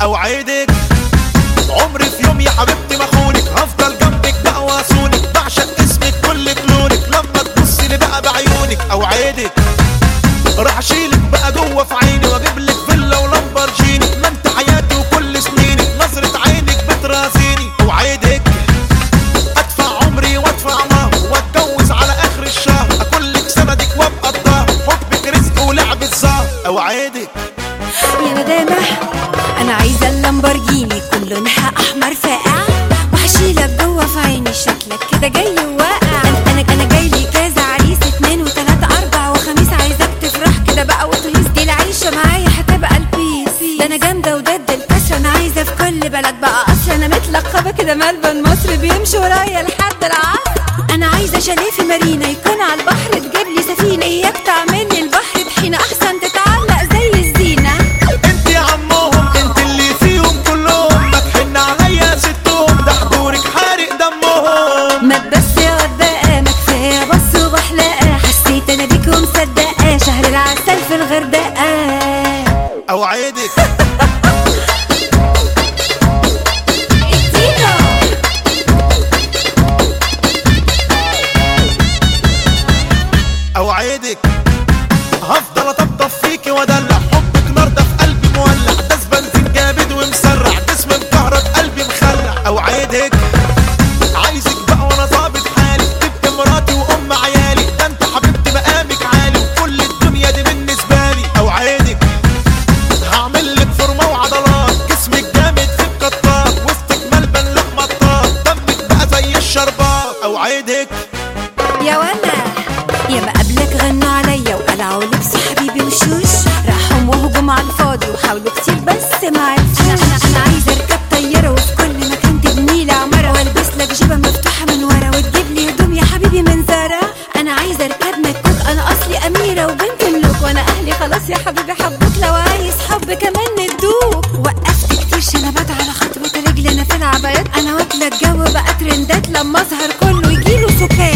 اوعدك عمري في يوم يا حبيبتي ما اخونك، هفضل جنبك بقى واصونك، بعشق اسمك كل كلونك، لما تبصي لي بقى بعيونك. اوعدك راح اشيلك بقى جوه في عيني، واجيب لك فيلا ولامبرجيني، ما انت حياتي وكل سنيني، نظرة عينك بترازيني. اوعدك ادفع عمري وادفع مهر، واتجوز على اخر الشهر، اكون لك سندك وابقى الظهر، حبك رزق ولعبة زهر. اوعدك يا ندامة انا عايزة اللامبرجيني كل لونها احمر فاقع، وهشيلك جوه في عيني، شكلك كده جاي واقع. انا جاي لي كذا عريس، 2 و3 4 و5، عايزك تفرح كده بقى وتهيص، دي العيشة معايا هتبقى البيس. ده انا جامدة وضد الكسرة، انا عايزة في كل بلد بقى قصر، انا متلقبة كده ملبن مصر، بيمشي ورايا لحد العصر. انا عايزة شاليه في مارينا يكون على البحر، تجيب لي سفينة اياك تعمل لي البحر طحينة، احسن تتعلق زي الزينة. انت يا عمهم انت اللي فيهم كلهم، ما تحن عليا ستهم، ده حضورك حارق دمهم. ما تبس يا غداقة، ما كفاية بص وبحلقة، حسيت انا بيك ومصدقة، شهر العسل في الغردقة. اوعدك اوعدك هفضل اطبطب فيكي وادلع، حبك نار ده في قلبي مولع، داس بنزين جامد ومسرع، جسمي مكهرب قلبي مخلع. اوعدك عايزك بقى وانا ظابط حالي، تبقى مراتي وام عيالي، ده انت حبيبتي مقامك عالي، وكل الدنيا دي بالنسبه لي. اوعدك هعمل لك فورمه وعضلات، جسمك جامد في القطات، وسطك ملبن لحمه طاط، دمك بقى زي الشربات. اوعدك يا ولا يا ما قبلك غنوا عليا وقلعوا لبس حبيبي وشوش، راحوا وهجم على الفاضي وحاولوا كتير بس ما عرفوش. انا عايزه اركب طياره وفي كل مكان تبني لي عماره، والبس لك جيبه مفتوحه من ورا، وتجيب لي هدوم يا حبيبي من زارا. انا عايزه اركب مكوك، انا اصلي اميره وبنت ملوك، وانا اهلي خلاص يا حبيبي حبوك، لو عايز حب كمان ندوك. وقفت كتير شنبات على خطوه رجلي انا في العبايات، انا واكله الجو بقى ترندات، لما اظهر كله يجيله سكات.